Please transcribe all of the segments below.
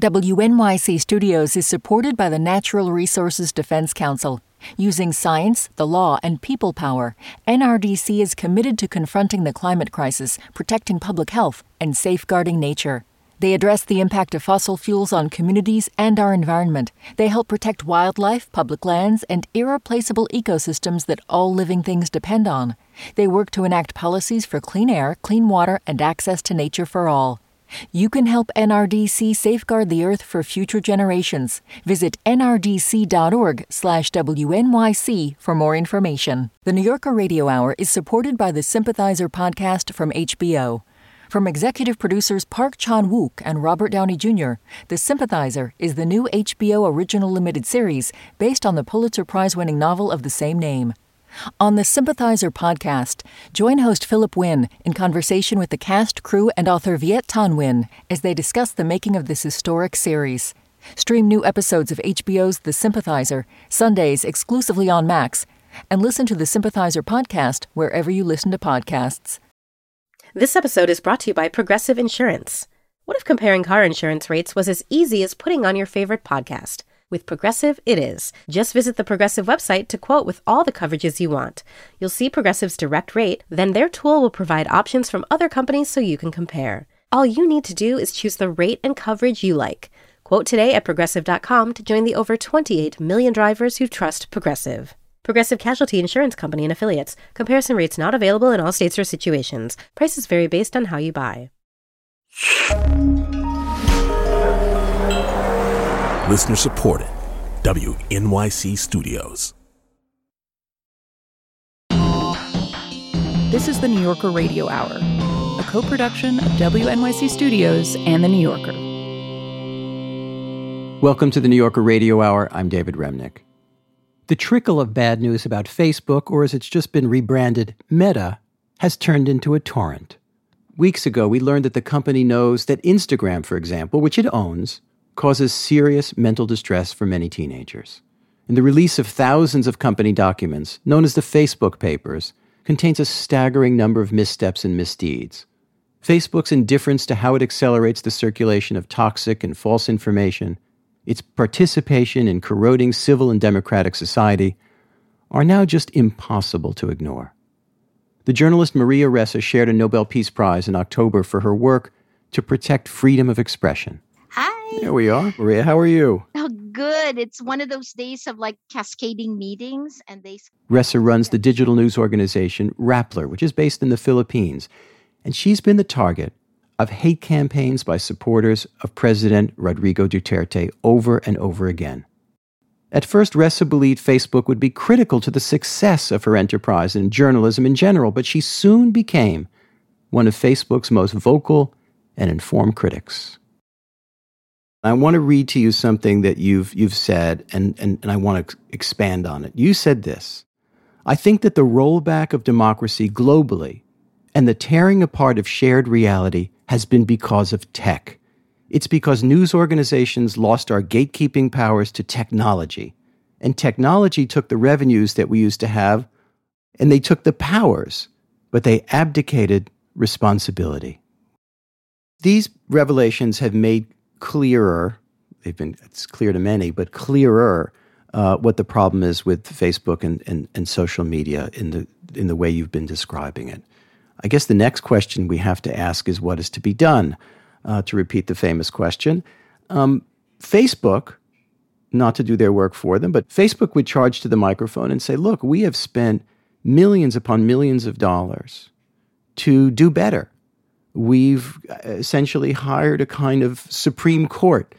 WNYC Studios is supported by the Natural Resources Defense Council. Using science, the law, and people power, NRDC is committed to confronting the climate crisis, protecting public health, and safeguarding nature. They address the impact of fossil fuels on communities and our environment. They help protect wildlife, public lands, and irreplaceable ecosystems that all living things depend on. They work to enact policies for clean air, clean water, and access to nature for all. You can help NRDC safeguard the Earth for future generations. Visit nrdc.org/WNYC for more information. The New Yorker Radio Hour is supported by the Sympathizer podcast from HBO. From executive producers Park Chan-wook and Robert Downey Jr., The Sympathizer is the new HBO original limited series based on the Pulitzer Prize-winning novel of the same name. On the Sympathizer podcast, join host Philip Wynn in conversation with the cast, crew, and author Viet Thanh Nguyen as they discuss the making of this historic series. Stream new episodes of HBO's The Sympathizer, Sundays exclusively on Max, and listen to the Sympathizer podcast wherever you listen to podcasts. This episode is brought to you by Progressive Insurance. What if comparing car insurance rates was as easy as putting on your favorite podcast? With Progressive, it is. Just visit the Progressive website to quote with all the coverages you want. You'll see Progressive's direct rate, then their tool will provide options from other companies so you can compare. All you need to do is choose the rate and coverage you like. Quote today at Progressive.com to join the over 28 million drivers who trust Progressive. Progressive Casualty Insurance Company and Affiliates. Comparison rates not available in all states or situations. Prices vary based on how you buy. Listener supported. WNYC Studios. This is the New Yorker Radio Hour, a co-production of WNYC Studios and The New Yorker. Welcome to the New Yorker Radio Hour. I'm David Remnick. The trickle of bad news about Facebook, or as it's just been rebranded, Meta, has turned into a torrent. Weeks ago, we learned that the company knows that Instagram, for example, which it owns, causes serious mental distress for many teenagers. And the release of thousands of company documents, known as the Facebook Papers, contains a staggering number of missteps and misdeeds. Facebook's indifference to how it accelerates the circulation of toxic and false information, its participation in corroding civil and democratic society, are now just impossible to ignore. The journalist Maria Ressa shared a Nobel Peace Prize in October for her work to protect freedom of expression. Hi. There we are. Maria, how are you? Oh, good. It's one of those days of cascading meetings. Ressa runs the digital news organization Rappler, which is based in the Philippines. And she's been the target of hate campaigns by supporters of President Rodrigo Duterte over and over again. At first, Ressa believed Facebook would be critical to the success of her enterprise and journalism in general, but she soon became one of Facebook's most vocal and informed critics. I want to read to you something that you've said, and I want to expand on it. You said this: I think that the rollback of democracy globally and the tearing apart of shared reality has been because of tech. It's because news organizations lost our gatekeeping powers to technology, and technology took the revenues that we used to have, and they took the powers, but they abdicated responsibility. These revelations have made clearer, it's clear to many, but clearer what the problem is with Facebook and social media in the way you've been describing it. I guess the next question we have to ask is what is to be done? To repeat the famous question, Facebook, not to do their work for them, but Facebook would charge to the microphone and say, look, we have spent millions upon millions of dollars to do better. We've essentially hired a kind of Supreme Court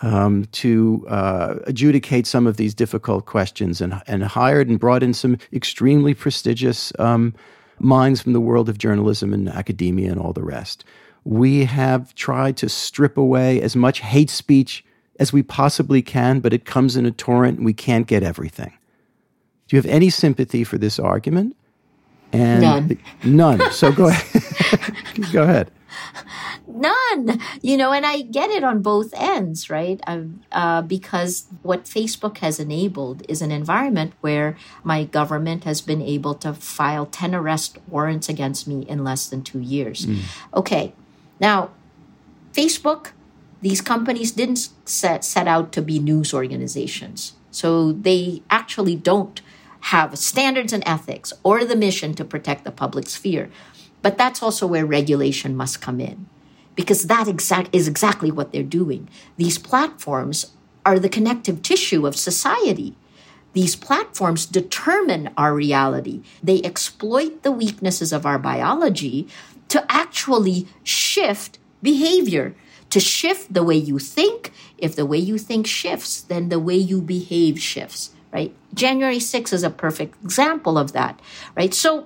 to adjudicate some of these difficult questions and hired and brought in some extremely prestigious minds from the world of journalism and academia and all the rest. We have tried to strip away as much hate speech as we possibly can, but it comes in a torrent and we can't get everything. Do you have any sympathy for this argument? And None. So go ahead. Go ahead. None. And I get it on both ends, right? Because what Facebook has enabled is an environment where my government has been able to file 10 arrest warrants against me in less than 2 years. Okay. Now, Facebook, these companies didn't set out to be news organizations. So they actually don't have standards and ethics or the mission to protect the public sphere. But that's also where regulation must come in, because that is exactly what they're doing. These platforms are the connective tissue of society. These platforms determine our reality. They exploit the weaknesses of our biology to actually shift behavior, to shift the way you think. If the way you think shifts, then the way you behave shifts, right? January 6th is a perfect example of that, right? So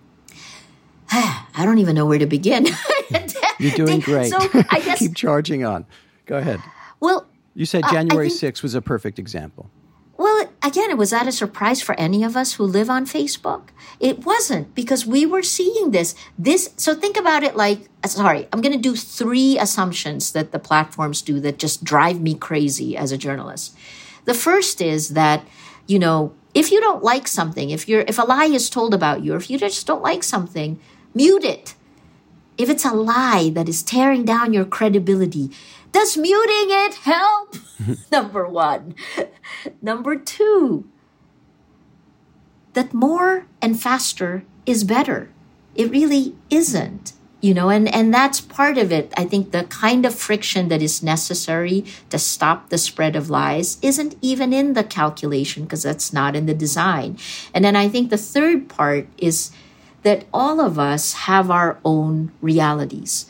I don't even know where to begin. You're doing great. So I guess, keep charging on. Go ahead. Well, you said January 6th was a perfect example. Well, again, was that a surprise for any of us who live on Facebook? It wasn't, because we were seeing this. So think about it like, I'm going to do 3 assumptions that the platforms do that just drive me crazy as a journalist. The first is that, if you don't like something, if a lie is told about you, or if you just don't like something, mute it. If it's a lie that is tearing down your credibility, does muting it help? Number 1. Number 2, that more and faster is better. It really isn't, and that's part of it. I think the kind of friction that is necessary to stop the spread of lies isn't even in the calculation, because that's not in the design. And then I think the third part is that all of us have our own realities.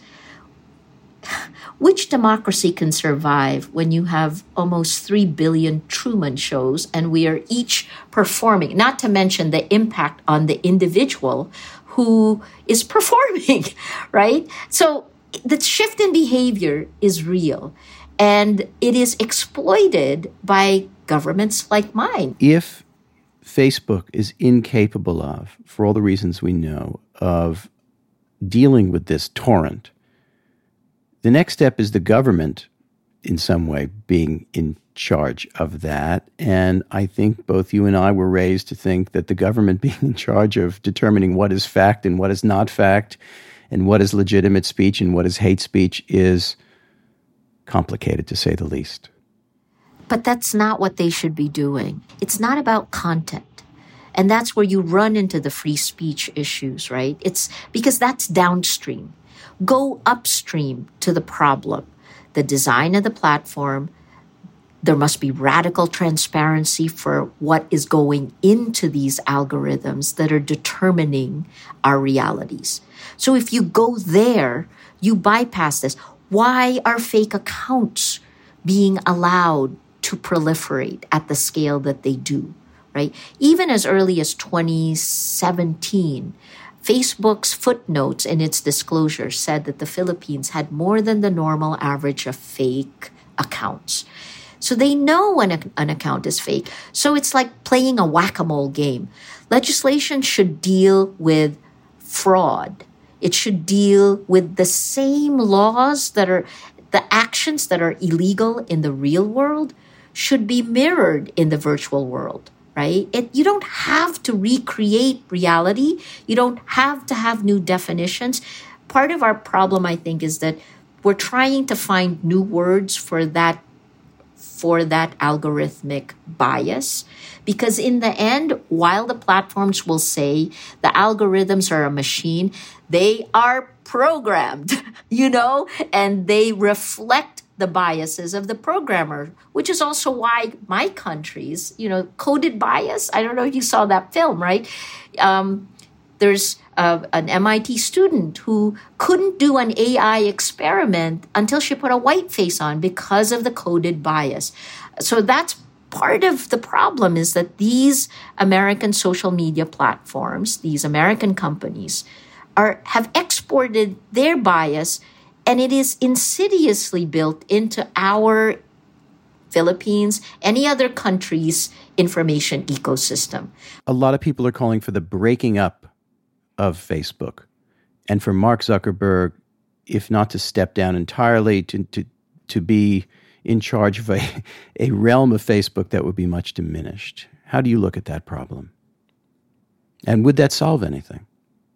Which democracy can survive when you have almost 3 billion Truman shows and we are each performing, not to mention the impact on the individual who is performing, right? So the shift in behavior is real, and it is exploited by governments like mine. If Facebook is incapable of, for all the reasons we know, of dealing with this torrent, the next step is the government, in some way, being in charge of that. And I think both you and I were raised to think that the government being in charge of determining what is fact and what is not fact, and what is legitimate speech and what is hate speech, is complicated, to say the least. But that's not what they should be doing. It's not about content. And that's where you run into the free speech issues, right? It's because that's downstream. Go upstream to the problem, the design of the platform. There must be radical transparency for what is going into these algorithms that are determining our realities. So if you go there, you bypass this. Why are fake accounts being allowed to proliferate at the scale that they do, right? Even as early as 2017, Facebook's footnotes in its disclosure said that the Philippines had more than the normal average of fake accounts. So they know when an account is fake. So it's like playing a whack-a-mole game. Legislation should deal with fraud. It should deal with the same laws that are, the actions that are illegal in the real world should be mirrored in the virtual world. Right? You don't have to recreate reality. You don't have to have new definitions. Part of our problem, I think, is that we're trying to find new words for that algorithmic bias. Because in the end, while the platforms will say the algorithms are a machine, they are programmed, and they reflect the biases of the programmer, which is also why my country's, coded bias. I don't know if you saw that film, right? There's an MIT student who couldn't do an AI experiment until she put a white face on because of the coded bias. So that's part of the problem, is that these American social media platforms, these American companies, have exported their bias, and it is insidiously built into our Philippines, any other country's information ecosystem. A lot of people are calling for the breaking up of Facebook, and for Mark Zuckerberg, if not to step down entirely, to be in charge of a realm of Facebook that would be much diminished. How do you look at that problem? And would that solve anything?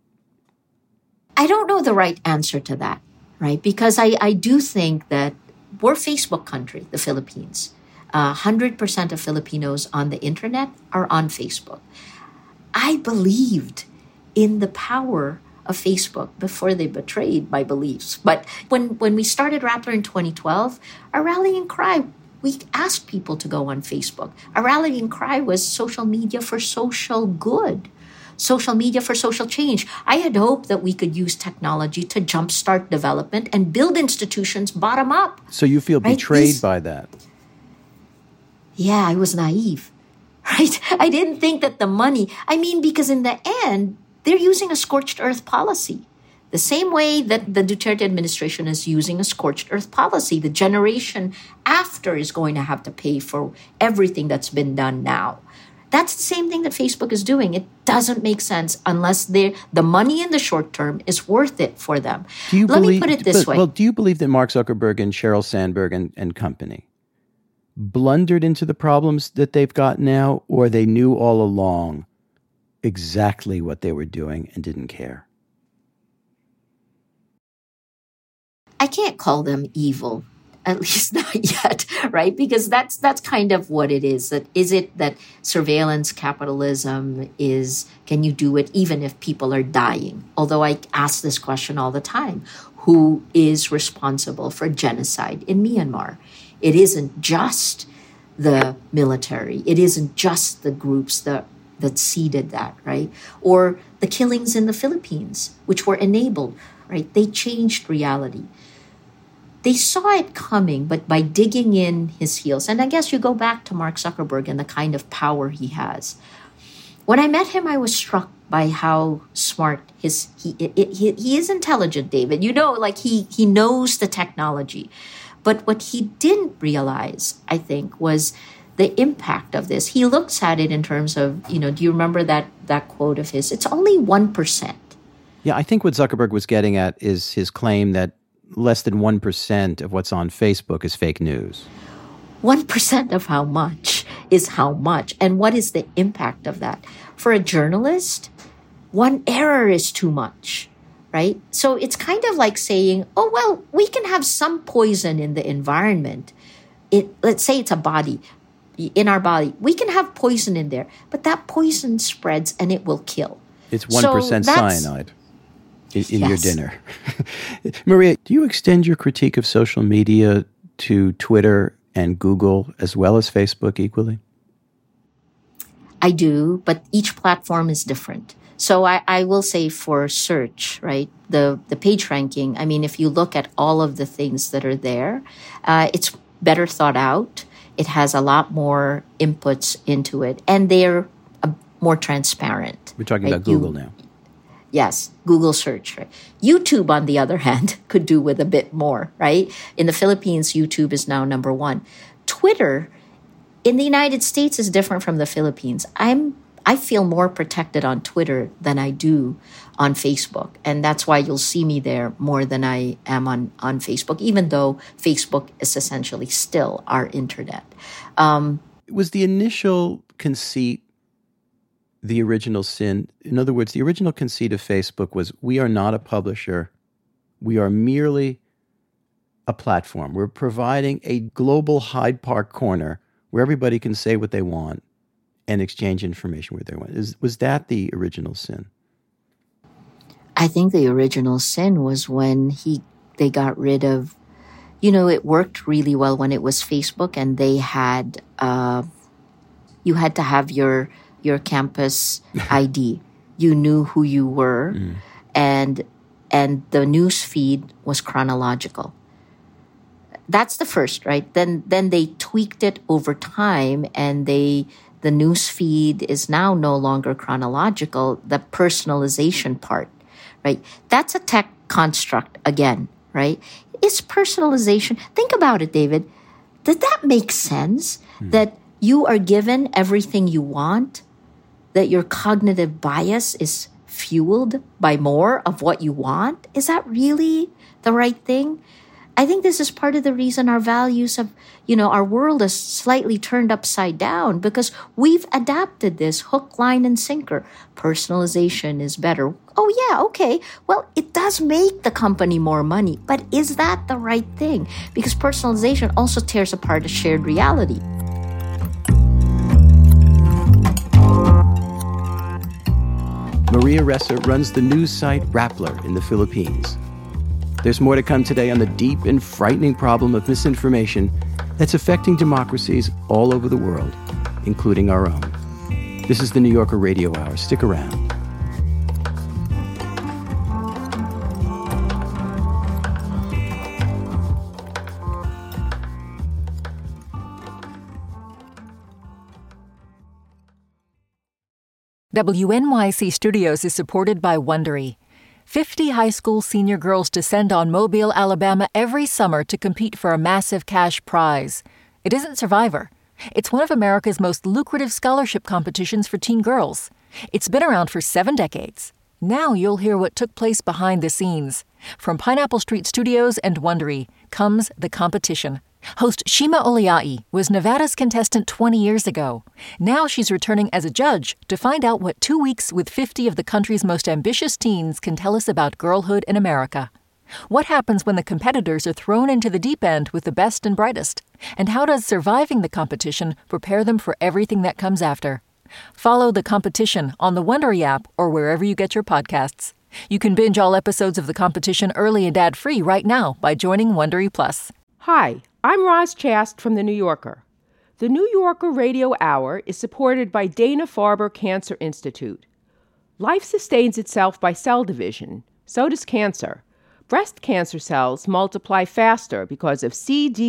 I don't know the right answer to that. Right? Because I do think that we're Facebook country, the Philippines. 100% of Filipinos on the internet are on Facebook. I believed in the power of Facebook before they betrayed my beliefs. But when we started Rappler in 2012, our rallying cry, we asked people to go on Facebook. Our rallying cry was social media for social good, social media for social change. I had hoped that we could use technology to jumpstart development and build institutions bottom up. So you feel betrayed by that? Yeah, I was naive, right? I didn't think that the money, because in the end, they're using a scorched earth policy. The same way that the Duterte administration is using a scorched earth policy. The generation after is going to have to pay for everything that's been done now. That's the same thing that Facebook is doing. It doesn't make sense unless the money in the short term is worth it for them. Let me put it this way. Well, do you believe that Mark Zuckerberg and Sheryl Sandberg and company blundered into the problems that they've got now, or they knew all along exactly what they were doing and didn't care? I can't call them evil, at least not yet, right? Because that's kind of what it is. Is it that surveillance capitalism can you do it even if people are dying? Although I ask this question all the time, who is responsible for genocide in Myanmar? It isn't just the military. It isn't just the groups that seeded that, right? Or the killings in the Philippines, which were enabled, right? They changed reality. They saw it coming, but by digging in his heels, and I guess you go back to Mark Zuckerberg and the kind of power he has. When I met him, I was struck by how smart he is intelligent, David. He knows the technology. But what he didn't realize, I think, was the impact of this. He looks at it in terms of, do you remember that quote of his? It's only 1%. Yeah, I think what Zuckerberg was getting at is his claim that less than 1% of what's on Facebook is fake news. 1% of how much is how much? And what is the impact of that? For a journalist, one error is too much, right? So it's kind of like saying, oh, well, we can have some poison in the environment. Let's say it's a body. In our body, we can have poison in there, but that poison spreads and it will kill. It's 1% cyanide in your dinner. Maria, do you extend your critique of social media to Twitter and Google as well as Facebook equally? I do, but each platform is different. So I will say for search, right, the page ranking, if you look at all of the things that are there, it's better thought out. It has a lot more inputs into it, and they're more transparent. We're talking about Google now. Yes, Google search. Right? YouTube, on the other hand, could do with a bit more, right? In the Philippines, YouTube is now number 1. Twitter, in the United States, is different from the Philippines. I feel more protected on Twitter than I do on Facebook. And that's why you'll see me there more than I am on Facebook, even though Facebook is essentially still our internet. Was the initial conceit the original sin? In other words, the original conceit of Facebook was, we are not a publisher. We are merely a platform. We're providing a global Hyde Park corner where everybody can say what they want and exchange information where they want. Was that the original sin? I think the original sin was when they got rid of, it worked really well when it was Facebook, and they had, you had to have your campus ID. You knew who you were, and the news feed was chronological. That's the first, right? Then they tweaked it over time, and the news feed is now no longer chronological. The personalization part, right? That's a tech construct again, right? Is personalization. Think about it, David. Did that make sense? That you are given everything you want? That your cognitive bias is fueled by more of what you want? Is that really the right thing? I think this is part of the reason our values have, our world is slightly turned upside down, because we've adapted this hook, line, and sinker. Personalization is better. Oh, yeah, okay. Well, it does make the company more money, but is that the right thing? Because personalization also tears apart a shared reality. Maria Ressa runs the news site Rappler in the Philippines. There's more to come today on the deep and frightening problem of misinformation that's affecting democracies all over the world, including our own. This is the New Yorker Radio Hour. Stick around. WNYC Studios is supported by Wondery. 50 high school senior girls descend on Mobile, Alabama every summer to compete for a massive cash prize. It isn't Survivor. It's one of America's most lucrative scholarship competitions for teen girls. It's been around for 7 decades. Now you'll hear what took place behind the scenes. From Pineapple Street Studios and Wondery comes The Competition. Host Shima Oliai was Nevada's contestant 20 years ago. Now she's returning as a judge to find out what 2 weeks with 50 of the country's most ambitious teens can tell us about girlhood in America. What happens when the competitors are thrown into the deep end with the best and brightest? And how does surviving the competition prepare them for everything that comes after? Follow The Competition on the Wondery app or wherever you get your podcasts. You can binge all episodes of The Competition early and ad-free right now by joining Wondery Plus. Hi, I'm Roz Chast from The New Yorker. The New Yorker Radio Hour is supported by Dana-Farber Cancer Institute. Life sustains itself by cell division. So does cancer. Breast cancer cells multiply faster because of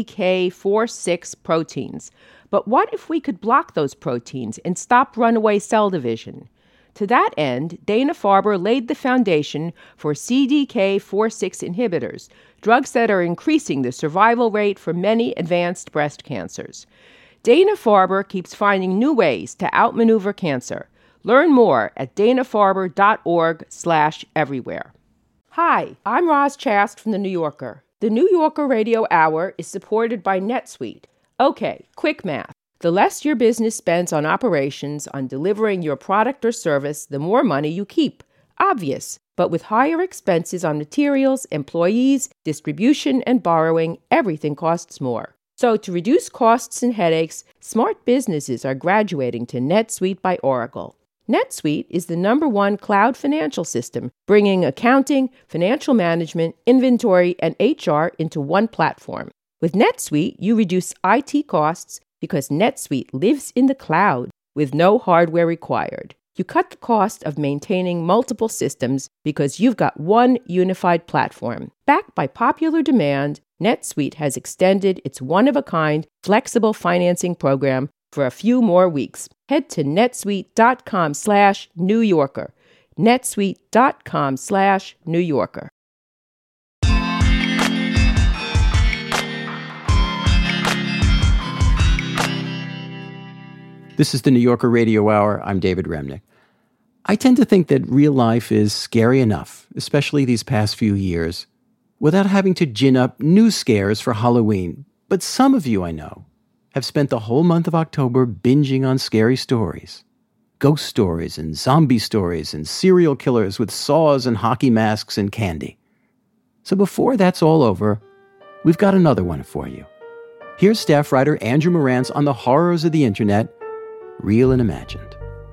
CDK4/6 proteins. But what if we could block those proteins and stop runaway cell division? To that end, Dana-Farber laid the foundation for CDK4/6 inhibitors, drugs that are increasing the survival rate for many advanced breast cancers. Dana-Farber keeps finding new ways to outmaneuver cancer. Learn more at danafarber.org/everywhere. Hi, I'm Roz Chast from The New Yorker. The New Yorker Radio Hour is supported by NetSuite. Okay, quick math. The less your business spends on operations, on delivering your product or service, the more money you keep. Obvious. But with higher expenses on materials, employees, distribution, and borrowing, everything costs more. So to reduce costs and headaches, smart businesses are graduating to NetSuite by Oracle. NetSuite is the #1 cloud financial system, bringing accounting, financial management, inventory, and HR into one platform. With NetSuite, you reduce IT costs because NetSuite lives in the cloud with no hardware required. You cut the cost of maintaining multiple systems because you've got one unified platform. Backed by popular demand, NetSuite has extended its one-of-a-kind flexible financing program for a few more weeks. Head to netsuite.com/New Yorker. netsuite.com/New Yorker. This is the New Yorker Radio Hour. I'm David Remnick. I tend to think that real life is scary enough, especially these past few years, without having to gin up new scares for Halloween. But some of you I know have spent the whole month of October binging on scary stories. Ghost stories and zombie stories and serial killers with saws and hockey masks and candy. So before that's all over, we've got another one for you. Here's staff writer Andrew Marantz on the horrors of the internet, real and imagined.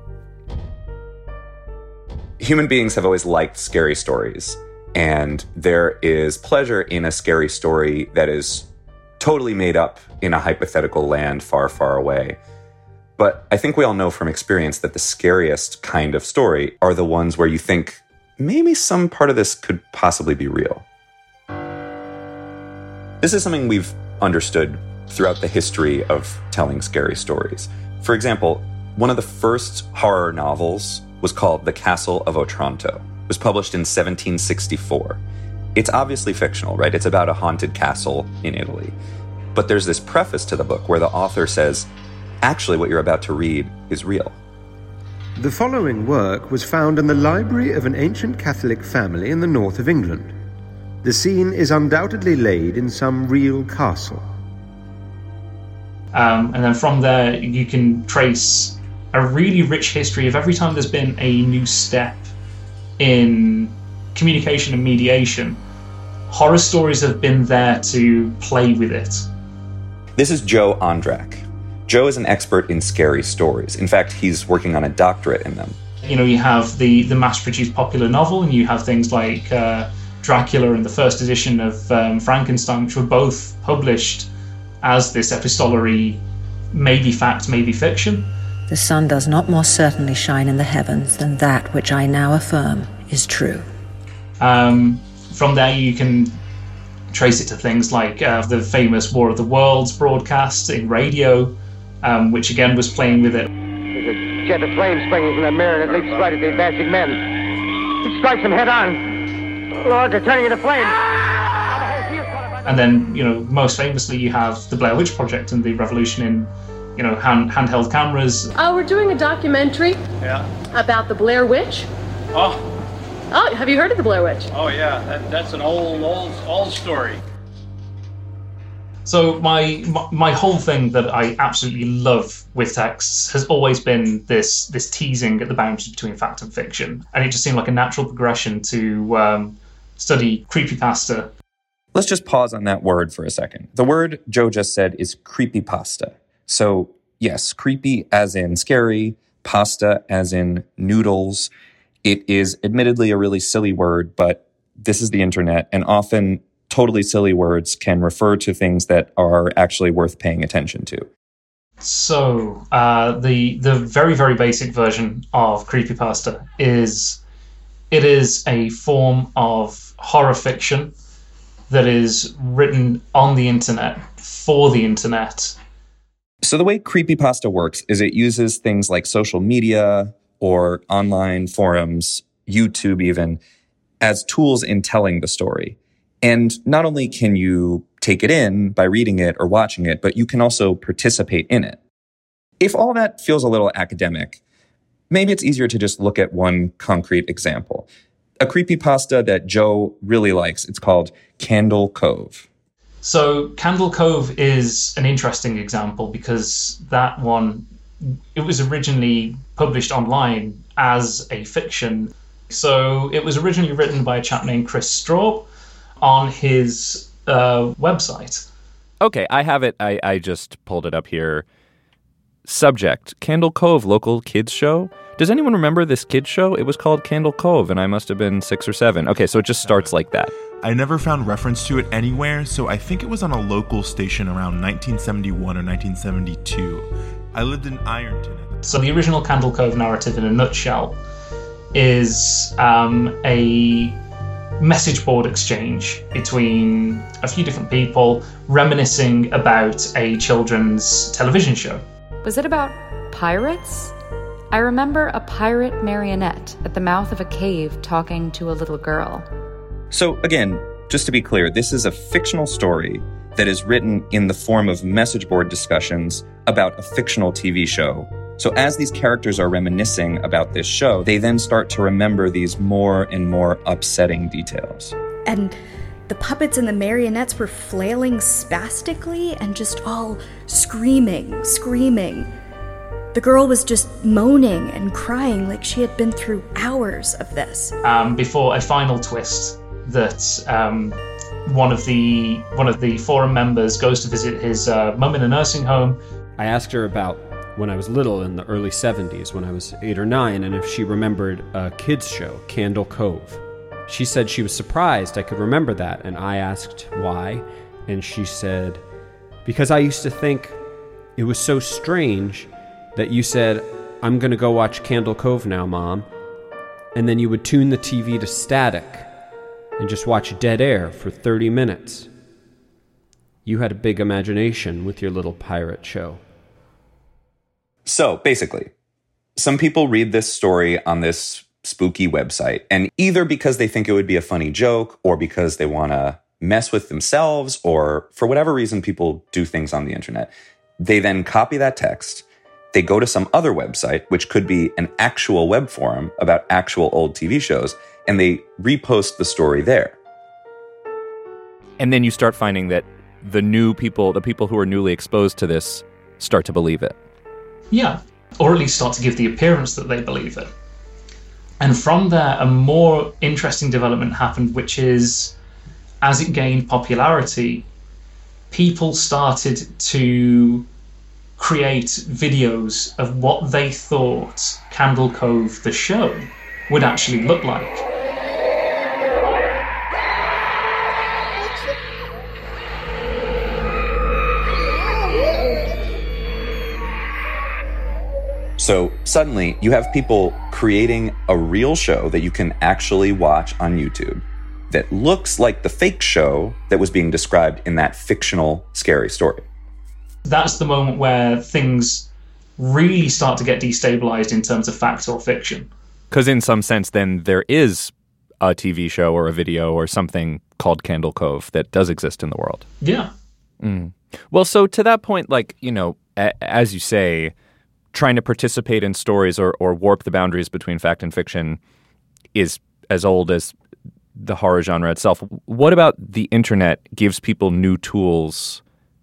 Human beings have always liked scary stories, and there is pleasure in a scary story that is totally made up in a hypothetical land far, far away. But I think we all know from experience that the scariest kind of story are the ones where you think, maybe some part of this could possibly be real. This is something we've understood throughout the history of telling scary stories. For example, one of the first horror novels was called The Castle of Otranto. It was published in 1764. It's obviously fictional, right? It's about a haunted castle in Italy. But there's this preface to the book where the author says, actually, what you're about to read is real. The following work was found in the library of an ancient Catholic family in the north of England. The scene is undoubtedly laid in some real castle. And then from there, you can trace a really rich history of every time there's been a new step in communication and mediation. Horror stories have been there to play with it. This is Joe Ondrak. Joe is an expert in scary stories. In fact, he's working on a doctorate in them. You know, you have the mass-produced popular novel, and you have things like Dracula and the first edition of Frankenstein, which were both published as this epistolary, maybe fact, maybe fiction. The sun does not more certainly shine in the heavens than that which I now affirm is true. From there, you can trace it to things like the famous War of the Worlds broadcast in radio, which again was playing with it. There's a jet of flame springing from the mirror, and it leaps right at the advancing men. It strikes them head on. Lord, they're turning into flames. And then, you know, most famously, you have the Blair Witch Project and the revolution in, you know, handheld cameras. We're doing a documentary about the Blair Witch. Oh, have you heard of the Blair Witch? Oh, yeah. That's an old story. So my whole thing that I absolutely love with texts has always been this teasing at the boundaries between fact and fiction. And it just seemed like a natural progression to study creepypasta. Let's just pause on that word for a second. The word Joe just said is creepypasta. So yes, creepy as in scary, pasta as in noodles. It is admittedly a really silly word, but this is the internet, and often totally silly words can refer to things that are actually worth paying attention to. So the very, very basic version of creepypasta is a form of horror fiction that is written on the internet for the internet. So the way creepypasta works is it uses things like social media or online forums, YouTube even, as tools in telling the story. And not only can you take it in by reading it or watching it, but you can also participate in it. If all that feels a little academic, maybe it's easier to just look at one concrete example. A creepypasta that Joe really likes. It's called Candle Cove. So Candle Cove is an interesting example because that one, it was originally published online as a fiction. So it was originally written by a chap named Chris Straub on his website. Okay, I have it. I just pulled it up here. Subject, Candle Cove, local kids show. Does anyone remember this kids show? It was called Candle Cove, and I must have been 6 or 7. Okay, so it just starts like that. I never found reference to it anywhere, so I think it was on a local station around 1971 or 1972. I lived in Ironton. So the original Candle Cove narrative in a nutshell is a message board exchange between a few different people reminiscing about a children's television show. Was it about pirates? I remember a pirate marionette at the mouth of a cave talking to a little girl. So again, just to be clear, this is a fictional story that is written in the form of message board discussions about a fictional TV show. So as these characters are reminiscing about this show, they then start to remember these more and more upsetting details. And the puppets and the marionettes were flailing spastically and just all screaming. The girl was just moaning and crying like she had been through hours of this. Before a final twist that one of the forum members goes to visit his mum in a nursing home. I asked her about when I was little in the early 70s, when I was 8 or 9, and if she remembered a kids show, Candle Cove. She said she was surprised I could remember that, and I asked why, and she said, because I used to think it was so strange that you said, I'm going to go watch Candle Cove now, Mom, and then you would tune the TV to static and just watch dead air for 30 minutes. You had a big imagination with your little pirate show. So basically, some people read this story on this spooky website, and either because they think it would be a funny joke, or because they want to mess with themselves, or for whatever reason people do things on the internet, they then copy that text, they go to some other website, which could be an actual web forum about actual old TV shows, and they repost the story there. And then you start finding that the people who are newly exposed to this, start to believe it. Yeah, or at least start to give the appearance that they believe it. And from there, a more interesting development happened, which is, as it gained popularity, people started to create videos of what they thought Candle Cove, the show, would actually look like. So suddenly you have people creating a real show that you can actually watch on YouTube that looks like the fake show that was being described in that fictional scary story. That's the moment where things really start to get destabilized in terms of fact or fiction. Because in some sense, then there is a TV show or a video or something called Candle Cove that does exist in the world. Yeah. Well, so to that point, like, you know, as you say, trying to participate in stories or warp the boundaries between fact and fiction is as old as the horror genre itself. What about the internet gives people new tools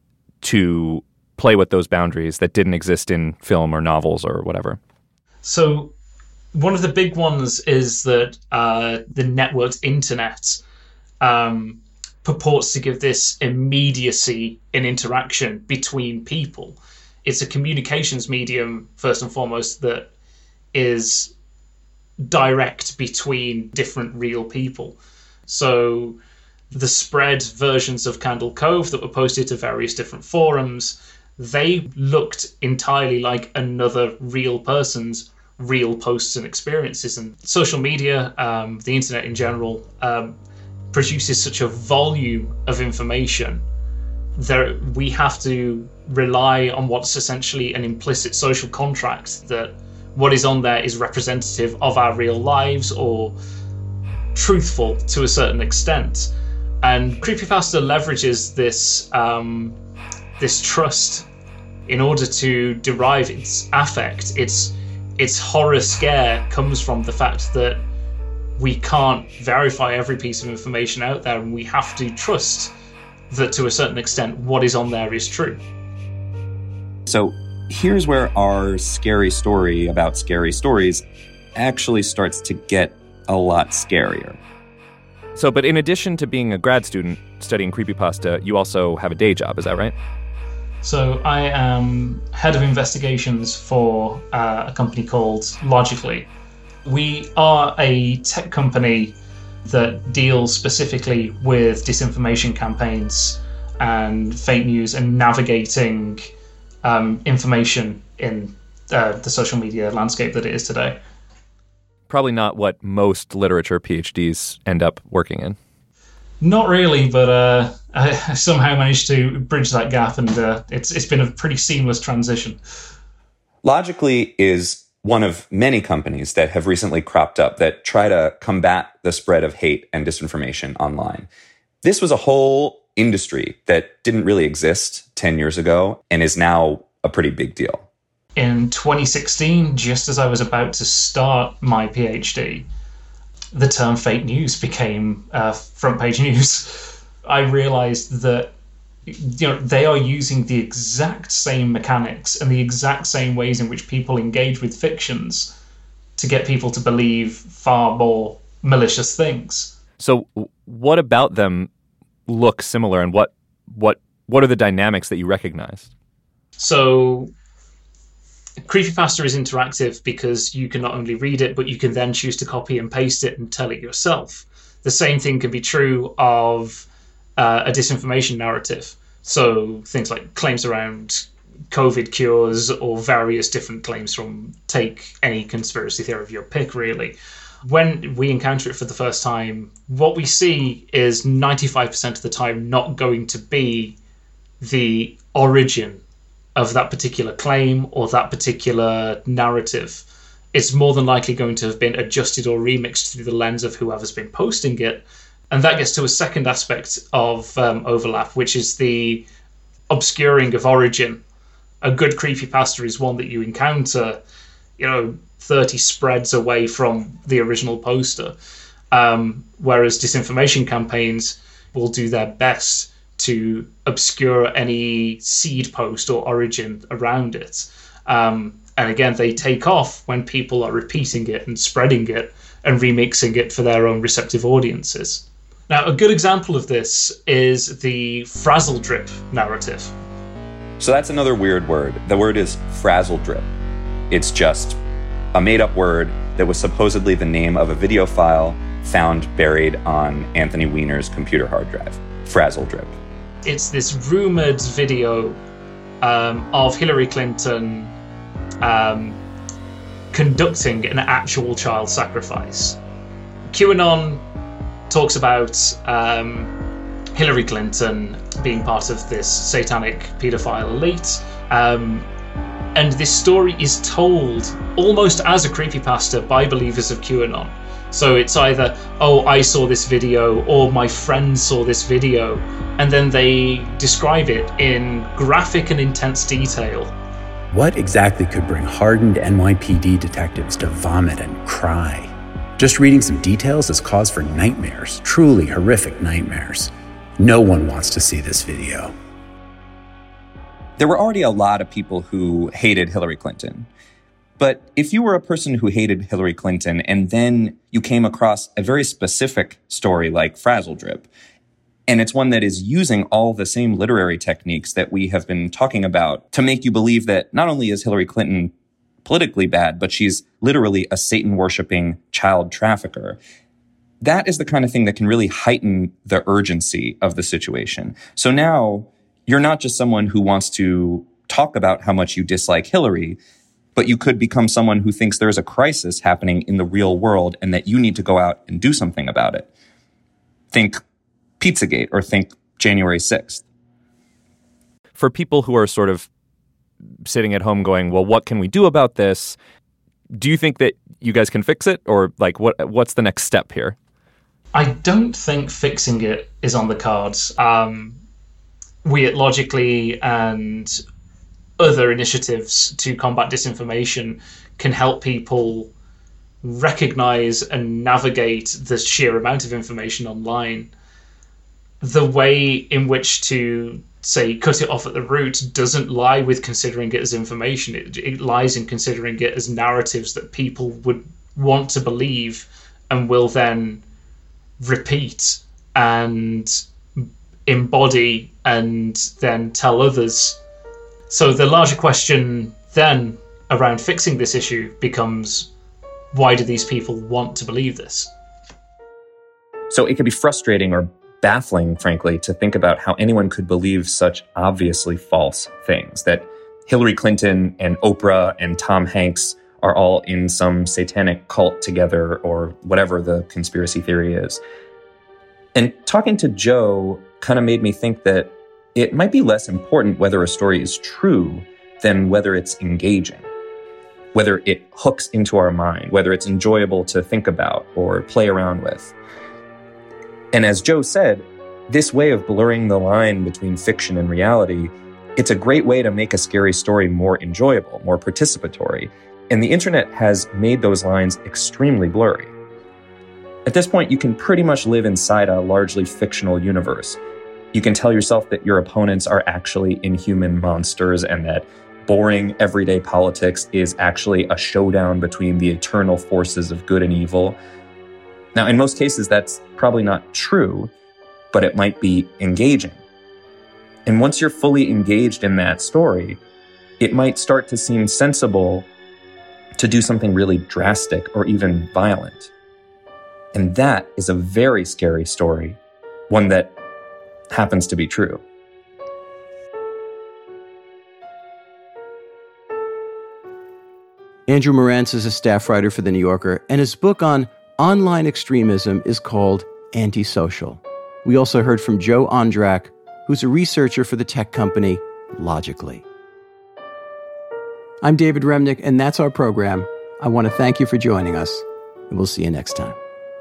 to play with those boundaries that didn't exist in film or novels or whatever? So one of the big ones is that the networked internet purports to give this immediacy in interaction between people. It's a communications medium, first and foremost, that is direct between different real people. So the spread versions of Candle Cove that were posted to various different forums, they looked entirely like another real person's real posts and experiences. And social media, the internet in general, produces such a volume of information that we have to rely on what's essentially an implicit social contract, that what is on there is representative of our real lives or truthful to a certain extent. And Creepypasta leverages this this trust in order to derive its affect. Its horror scare comes from the fact that we can't verify every piece of information out there, and we have to trust that to a certain extent what is on there is true. So here's where our scary story about scary stories actually starts to get a lot scarier. So, but in addition to being a grad student studying creepypasta, you also have a day job, is that right? So I am head of investigations for a company called Logically. We are a tech company that deals specifically with disinformation campaigns and fake news and navigating information in the social media landscape that it is today. Probably not what most literature PhDs end up working in. Not really, but I somehow managed to bridge that gap, and it's been a pretty seamless transition. Logically is one of many companies that have recently cropped up that try to combat the spread of hate and disinformation online. This was a whole industry that didn't really exist 10 years ago and is now a pretty big deal. In 2016, just as I was about to start my PhD, the term fake news became front page news. I realized that they are using the exact same mechanics and the exact same ways in which people engage with fictions to get people to believe far more malicious things. So what about them look similar, and what are the dynamics that you recognize? So Creepypasta is interactive because you can not only read it, but you can then choose to copy and paste it and tell it yourself. The same thing can be true of a disinformation narrative. So things like claims around COVID cures or various different claims from take any conspiracy theory of your pick, really. When we encounter it for the first time, what we see is 95% of the time not going to be the origin of that particular claim or that particular narrative. It's more than likely going to have been adjusted or remixed through the lens of whoever's been posting it. And that gets to a second aspect of overlap, which is the obscuring of origin. A good creepypasta is one that you encounter, 30 spreads away from the original poster. Whereas disinformation campaigns, will do their best to obscure any seed post or origin around it. And again, they take off when people are repeating it and spreading it and remixing it for their own receptive audiences. Now, a good example of this is the frazzledrip narrative. So that's another weird word. The word is frazzledrip. It's just a made-up word that was supposedly the name of a video file found buried on Anthony Weiner's computer hard drive. Frazzledrip. It's this rumored video of Hillary Clinton conducting an actual child sacrifice. QAnon talks about Hillary Clinton being part of this satanic paedophile elite. And this story is told almost as a creepypasta by believers of QAnon. So it's either, oh, I saw this video, or my friend saw this video, and then they describe it in graphic and intense detail. What exactly could bring hardened NYPD detectives to vomit and cry? Just reading some details is cause for nightmares, truly horrific nightmares. No one wants to see this video. There were already a lot of people who hated Hillary Clinton. But if you were a person who hated Hillary Clinton and then you came across a very specific story like Frazzledrip, and it's one that is using all the same literary techniques that we have been talking about to make you believe that not only is Hillary Clinton politically bad, but she's literally a Satan-worshipping child trafficker, that is the kind of thing that can really heighten the urgency of the situation. So now you're not just someone who wants to talk about how much you dislike Hillary, but you could become someone who thinks there's a crisis happening in the real world and that you need to go out and do something about it. Think Pizzagate or think January 6th. For people who are sort of sitting at home going, well, what can we do about this? Do you think that you guys can fix it? Or like, what's the next step here? I don't think fixing it is on the cards. We at Logically and other initiatives to combat disinformation can help people recognize and navigate the sheer amount of information online. The way in which to, say, cut it off at the root doesn't lie with considering it as information. It lies in considering it as narratives that people would want to believe and will then repeat and embody and then tell others. So the larger question then around fixing this issue becomes, why do these people want to believe this? So it can be frustrating or baffling, frankly, to think about how anyone could believe such obviously false things, that Hillary Clinton and Oprah and Tom Hanks are all in some satanic cult together or whatever the conspiracy theory is. And talking to Joe kind of made me think that it might be less important whether a story is true than whether it's engaging, whether it hooks into our mind, whether it's enjoyable to think about or play around with. And as Joe said, this way of blurring the line between fiction and reality, it's a great way to make a scary story more enjoyable, more participatory. And the internet has made those lines extremely blurry. At this point, you can pretty much live inside a largely fictional universe. You can tell yourself that your opponents are actually inhuman monsters and that boring everyday politics is actually a showdown between the eternal forces of good and evil. Now, in most cases, that's probably not true, but it might be engaging. And once you're fully engaged in that story, it might start to seem sensible to do something really drastic or even violent. And that is a very scary story, one that happens to be true. Andrew Marantz is a staff writer for The New Yorker, and his book on online extremism is called Antisocial. We also heard from Joe Ondrak, who's a researcher for the tech company Logically. I'm David Remnick, and that's our program. I want to thank you for joining us, and we'll see you next time.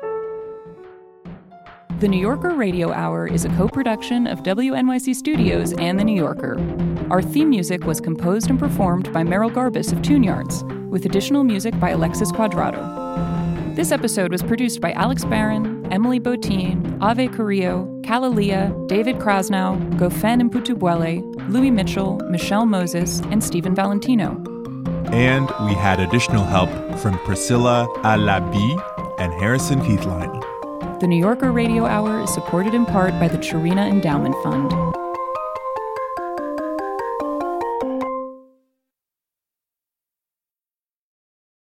The New Yorker Radio Hour is a co-production of WNYC Studios and The New Yorker. Our theme music was composed and performed by Merrill Garbus of Tune Yards, with additional music by Alexis Quadrado. This episode was produced by Alex Barron, Emily Botein, Ave Carrillo, Kalalea, David Krasnow, Gofen Mputubwele, Louis Mitchell, Michelle Moses, and Stephen Valentino. And we had additional help from Priscilla Alabi and Harrison Keithline. The New Yorker Radio Hour is supported in part by the Chirina Endowment Fund.